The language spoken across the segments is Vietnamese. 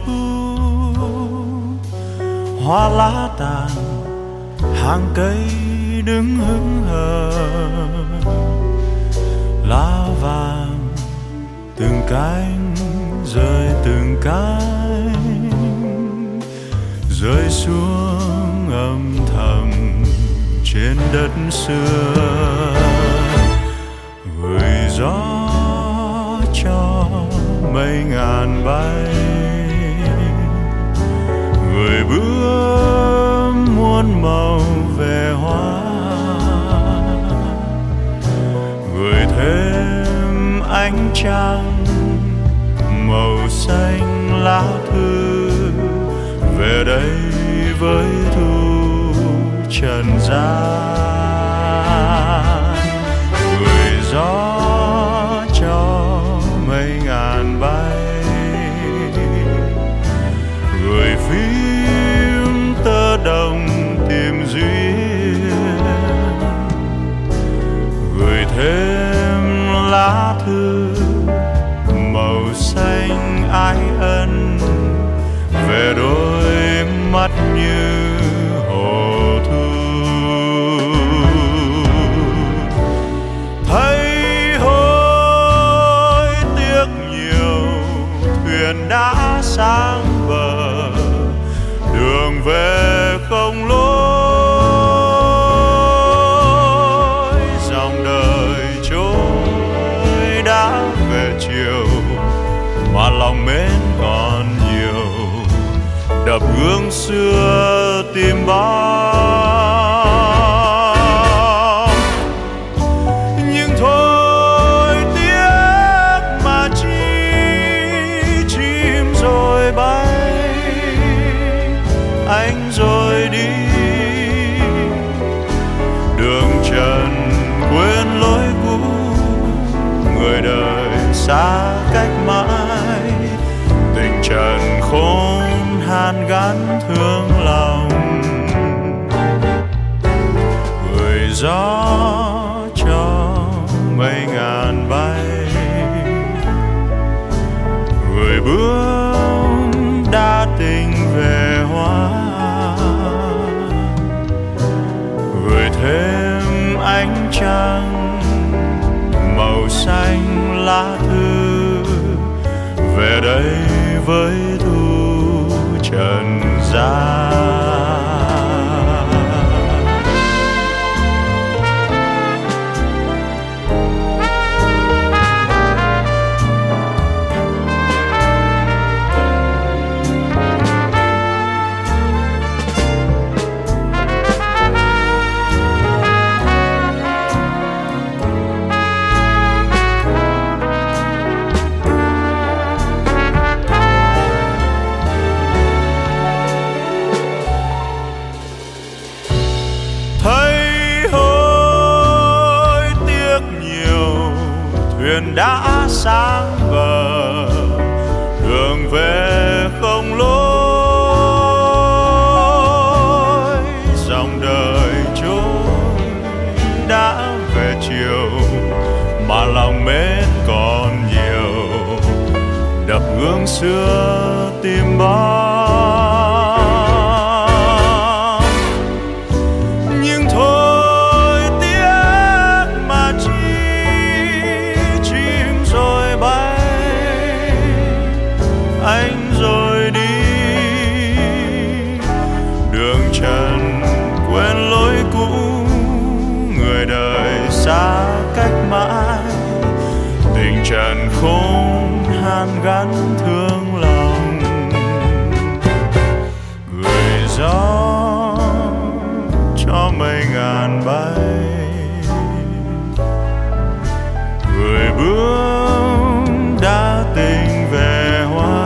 thu, hoa lá tàn hàng cây đứng hững hờ, lá vàng từng cánh rơi từng cánh rơi xuống âm thầm trên đất xưa, gửi gió cho mây ngàn bay, người bướm muôn màu về hoa, gửi thêm ánh trăng màu xanh lá thư về đây với thu trần gian, gửi gió cho mây ngàn bay, gửi phím tơ đồng tìm duyên, gửi thêm lá thư màu xanh ái ân về đôi mắt như hồ thu. Thấy hối tiếc nhiều thuyền đã sang bờ, đường về không lối, dòng đời trôi đã về chiều mà lòng mến còn nhiều, đập gương xưa tìm bóng. Nhưng thôi tiếc mà chi, chim rồi bay, anh rồi đi, đường trần quên lối cũ, người đời xa cách mãi, tình trần khôn hàn gắn thương lòng, gửi gió cho mây ngàn bay, gửi bướm đa tình về hoa, gửi thêm ánh trăng màu xanh lá thư về đây với thu trần gian. Thuyền đã sang bờ, đường về không lối, dòng đời trôi đã về chiều mà lòng mến còn nhiều, đập gương xưa tìm bóng. Nhưng thôi tiếc mà chi, anh rồi đi, đường trần quên lối cũ, người đời xa cách mãi, tình trần khôn hàn gắn thương lòng, gửi gió cho mây ngàn bay, gửi bướm đa tình về hoa,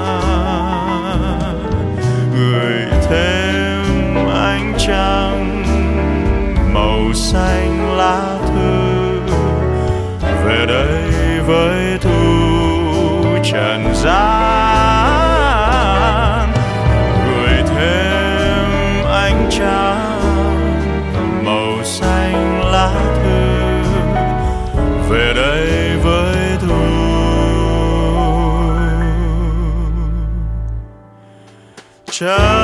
gửi thêm ánh trăng màu xanh lá thư về đây với thu trần gian, gửi thêm ánh trăng màu xanh lá thư về đây với thu trao